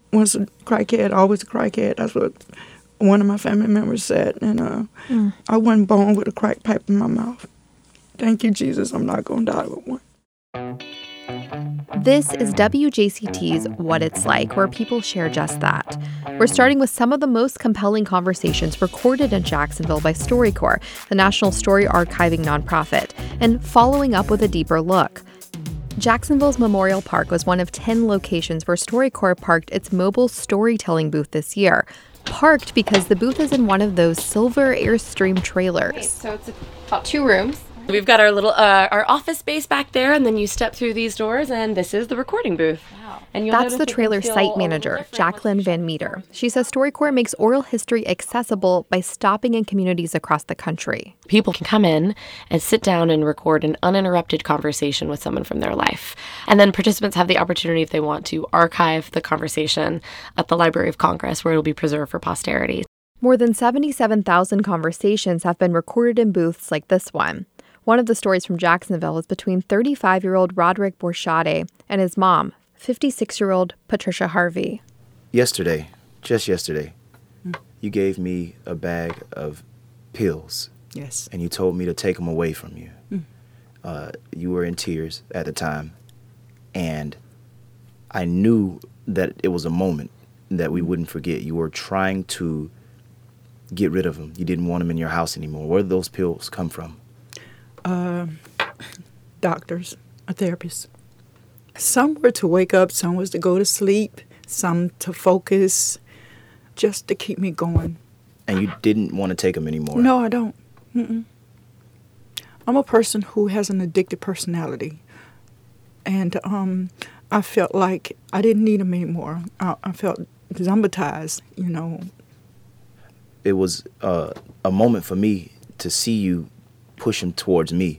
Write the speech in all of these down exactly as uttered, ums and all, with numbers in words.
once a crackhead, always a crackhead. That's what one of my family members said. And uh, mm. I wasn't born with a crack pipe in my mouth. Thank you, Jesus. I'm not going to die with one. This is W J C T's What It's Like, where people share just that. We're starting with some of the most compelling conversations recorded in Jacksonville by StoryCorps, the national story archiving nonprofit, and following up with a deeper look. Jacksonville's Memorial Park was one of ten locations where StoryCorps parked its mobile storytelling booth this year. Parked because the booth is in one of those silver Airstream trailers. Okay, so it's about two rooms. We've got our little uh, our office space back there, and then you step through these doors, and this is the recording booth. Wow. And That's the trailer site manager, Jacqueline Van Meter. She says StoryCorps makes oral history accessible by stopping in communities across the country. People can come in and sit down and record an uninterrupted conversation with someone from their life. And then participants have the opportunity, if they want, to archive the conversation at the Library of Congress, where it will be preserved for posterity. More than seventy-seven thousand conversations have been recorded in booths like this one. One of the stories from Jacksonville is between thirty-five-year-old Roderick Borchade and his mom, fifty-six-year-old Patricia Harvey. Yesterday, just yesterday, mm. you gave me a bag of pills. Yes. And you told me to take them away from you. Mm. Uh, you were in tears at the time. And I knew that it was a moment that we wouldn't forget. You were trying to get rid of them. You didn't want them in your house anymore. Where did those pills come from? Uh, doctors, a therapist. Some were to wake up, some was to go to sleep, some to focus, just to keep me going. And you didn't want to take them anymore? No, I don't. Mm-mm. I'm a person who has an addicted personality. And um, I felt like I didn't need them anymore. I, I felt zombatized, you know. It was uh, a moment for me to see you push him towards me.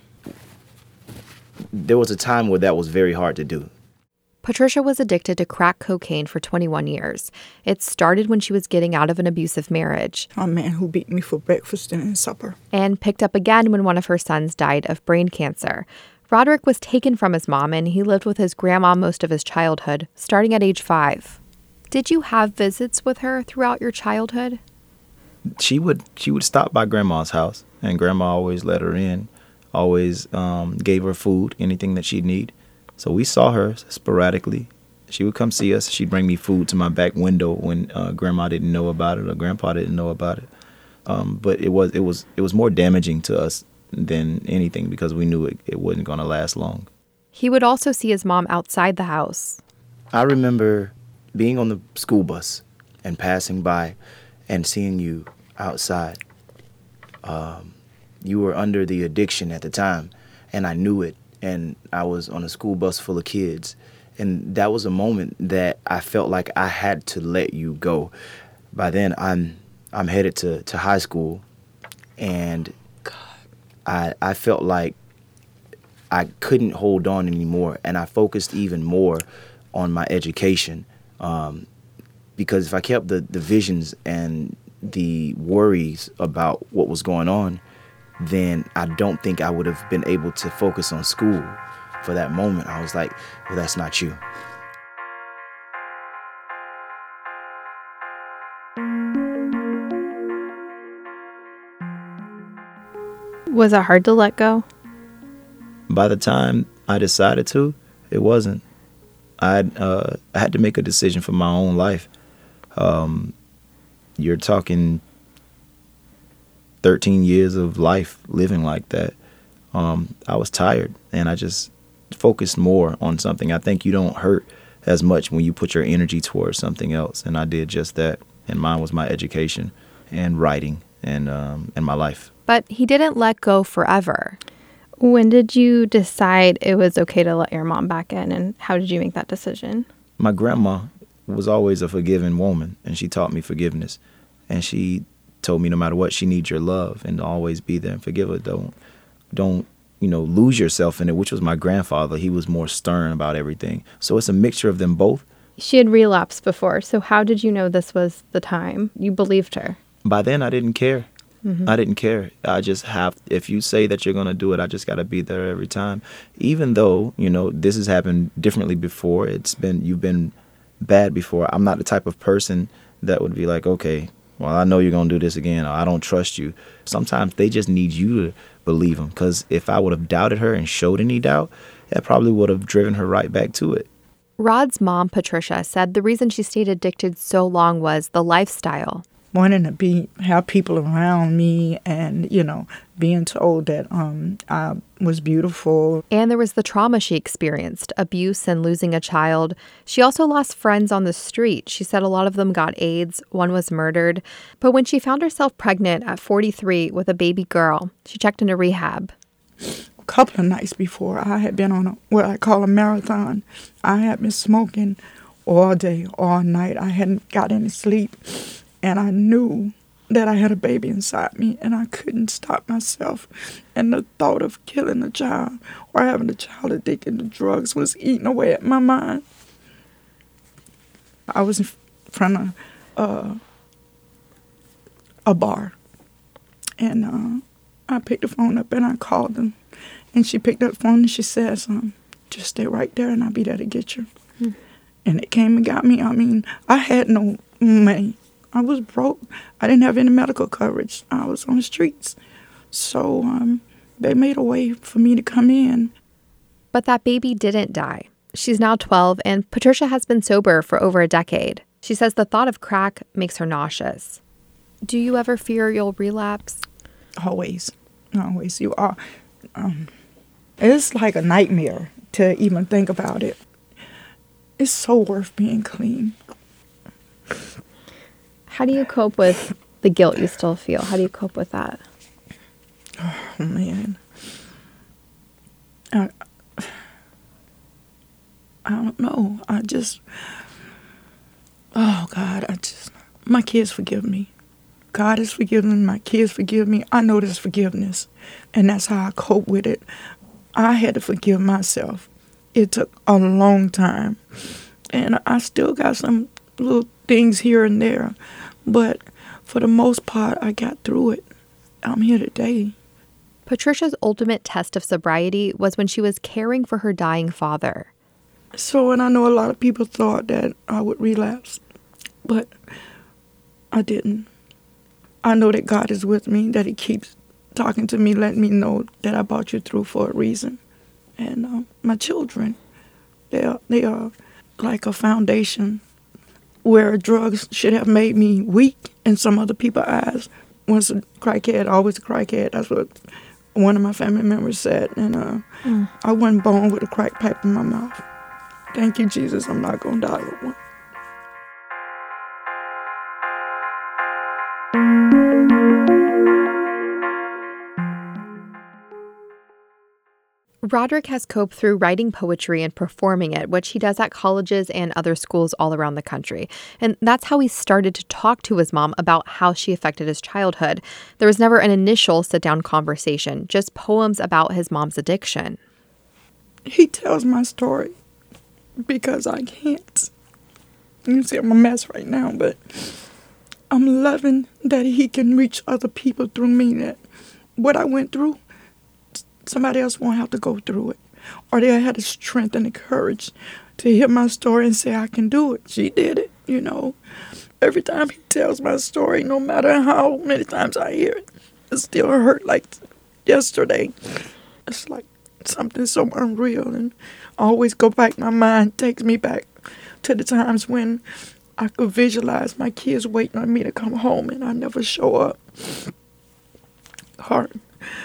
There was a time where that was very hard to do. Patricia was addicted to crack cocaine for twenty-one years. It started when she was getting out of an abusive marriage. A man who beat me for breakfast and supper. And picked up again when one of her sons died of brain cancer. Roderick was taken from his mom, and he lived with his grandma most of his childhood, starting at age five. Did you have visits with her throughout your childhood? She would she would stop by Grandma's house, and Grandma always let her in, always um, gave her food, anything that she'd need. So we saw her sporadically. She would come see us. She'd bring me food to my back window when uh, Grandma didn't know about it or Grandpa didn't know about it. Um, but it was it was it was more damaging to us than anything because we knew it, it wasn't going to last long. He would also see his mom outside the house. I remember being on the school bus and passing by and seeing you outside. Um, you were under the addiction at the time, and I knew it. And I was on a school bus full of kids. And that was a moment that I felt like I had to let you go. By then, I'm I'm headed to, to high school, and God, I I felt like I couldn't hold on anymore, and I focused even more on my education. Um, because if I kept the, the visions and the worries about what was going on, then I don't think I would have been able to focus on school. For that moment, I was like, well, that's not you. Was it hard to let go? By the time I decided to, it wasn't. I uh, I had to make a decision for my own life. Um, you're talking thirteen years of life living like that. Um, I was tired, and I just focused more on something. I think you don't hurt as much when you put your energy towards something else, and I did just that. And mine was my education and writing and um, and my life. But he didn't let go forever. When did you decide it was okay to let your mom back in, and how did you make that decision? My grandma was always a forgiving woman, and she taught me forgiveness. And she told me no matter what, she needs your love and to always be there and forgive her. Don't, don't, you know, lose yourself in it, which was my grandfather. He was more stern about everything. So it's a mixture of them both. She had relapsed before, so how did you know this was the time? You believed her. By then, I didn't care. Mm-hmm. I didn't care. I just have, if you say that you're going to do it, I just got to be there every time. Even though, you know, this has happened differently before. It's been, you've been bad before. I'm not the type of person that would be like, okay, well, I know you're going to do this again, or I don't trust you. Sometimes they just need you to believe them, because if I would have doubted her and showed any doubt, that probably would have driven her right back to it. Rod's mom, Patricia, said the reason she stayed addicted so long was the lifestyle. Wanting to be have people around me and, you know, being told that um, I was beautiful. And there was the trauma she experienced, abuse and losing a child. She also lost friends on the street. She said a lot of them got AIDS. One was murdered. But when she found herself pregnant at forty-three with a baby girl, she checked into rehab. A couple of nights before, I had been on a, what I call a marathon. I had been smoking all day, all night. I hadn't got any sleep. And I knew that I had a baby inside me, and I couldn't stop myself. And the thought of killing a child or having a child addicted to drugs was eating away at my mind. I was in front of uh, a bar, and uh, I picked the phone up, and I called them. And she picked up the phone, and she says, um, just stay right there, and I'll be there to get you. Hmm. And they came and got me. I mean, I had no money. I was broke. I didn't have any medical coverage. I was on the streets. So um, they made a way for me to come in. But that baby didn't die. She's now twelve, and Patricia has been sober for over a decade. She says the thought of crack makes her nauseous. Do you ever fear you'll relapse? Always. Always. You are. Um, it's like a nightmare to even think about it. It's so worth being clean. How do you cope with the guilt you still feel? How do you cope with that? Oh, man. I, I don't know. I just, oh, God, I just, my kids forgive me. God is forgiving, my kids forgive me. I know there's forgiveness, and that's how I cope with it. I had to forgive myself. It took a long time, and I still got some little things here and there, but for the most part, I got through it. I'm here today. Patricia's ultimate test of sobriety was when she was caring for her dying father. So, and I know a lot of people thought that I would relapse, but I didn't. I know that God is with me, that he keeps talking to me, letting me know that I brought you through for a reason. And uh, my children, they are, they are like a foundation where drugs should have made me weak in some other people's eyes. Once a crackhead, always a crackhead. That's what one of my family members said. And uh, mm. I wasn't born with a crack pipe in my mouth. Thank you, Jesus. I'm not going to die with one. Roderick has coped through writing poetry and performing it, which he does at colleges and other schools all around the country. And that's how he started to talk to his mom about how she affected his childhood. There was never an initial sit-down conversation, just poems about his mom's addiction. He tells my story because I can't. You see, I'm a mess right now, but I'm loving that he can reach other people through me, that what I went through, somebody else won't have to go through it. Or they'll have the strength and the courage to hear my story and say, I can do it. She did it, you know. Every time he tells my story, no matter how many times I hear it, it still hurt like yesterday. It's like something so unreal. And I always go back, my mind takes me back to the times when I could visualize my kids waiting on me to come home and I never show up. Hard.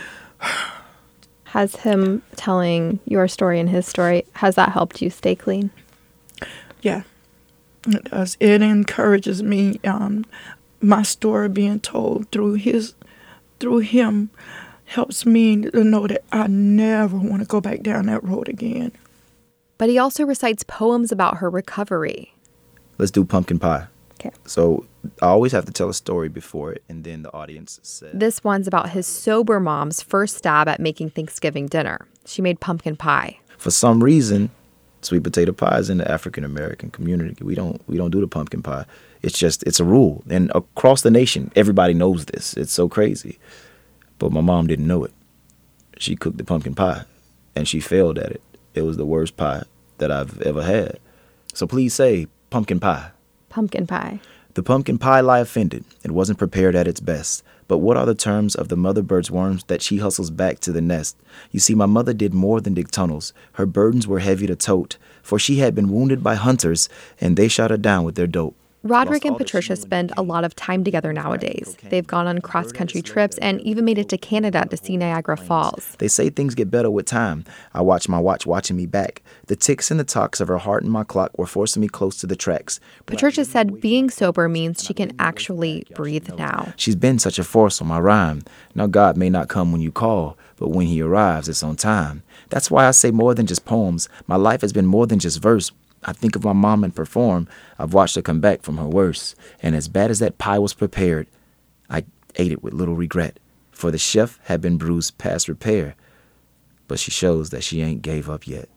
Has him telling your story and his story, has that helped you stay clean? Yeah, it does. It encourages me. Um, my story being told through his, through him, helps me to know that I never want to go back down that road again. But he also recites poems about her recovery. Let's do pumpkin pie. Okay. So I always have to tell a story before it, and then the audience says. This one's about his sober mom's first stab at making Thanksgiving dinner. She made pumpkin pie. For some reason, sweet potato pie is in the African American community. We don't we don't do the pumpkin pie. It's just it's a rule, and across the nation, everybody knows this. It's so crazy, but my mom didn't know it. She cooked the pumpkin pie, and she failed at it. It was the worst pie that I've ever had. So please say pumpkin pie. Pumpkin pie. The pumpkin pie lie offended. It wasn't prepared at its best. But what are the terms of the mother bird's worms that she hustles back to the nest? You see, my mother did more than dig tunnels. Her burdens were heavy to tote, for she had been wounded by hunters, and they shot her down with their dope. Roderick and Patricia spend a lot of time together nowadays. They've gone on cross-country trips and even made it to Canada to see Niagara Falls. They say things get better with time. I watch my watch watching me back. The ticks and the tocks of her heart and my clock were forcing me close to the tracks. Patricia said being sober means she can actually breathe now. She's been such a force on my rhyme. Now God may not come when you call, but when he arrives, it's on time. That's why I say more than just poems. My life has been more than just verse. I think of my mom and perform. I've watched her come back from her worst. And as bad as that pie was prepared, I ate it with little regret. For the chef had been bruised past repair. But she shows that she ain't gave up yet.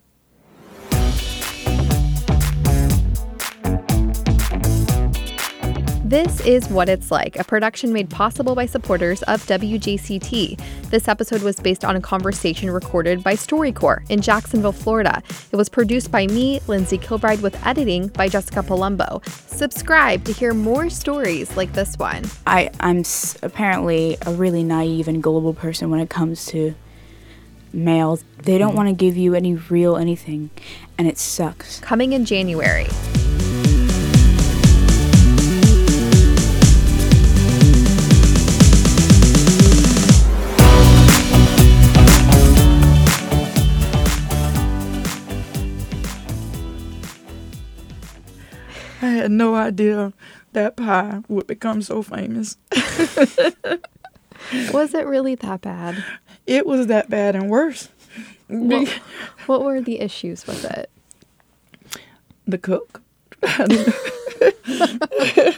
This is What It's Like, a production made possible by supporters of W J C T. This episode was based on a conversation recorded by StoryCorps in Jacksonville, Florida. It was produced by me, Lindsay Kilbride, with editing by Jessica Palumbo. Subscribe to hear more stories like this one. I, I'm s- apparently a really naive and gullible person when it comes to males. They don't want to give you any real anything, and it sucks. Coming in January. I had no idea that pie would become so famous. Was it really that bad? It was that bad and worse. What, what were the issues with it? The cook.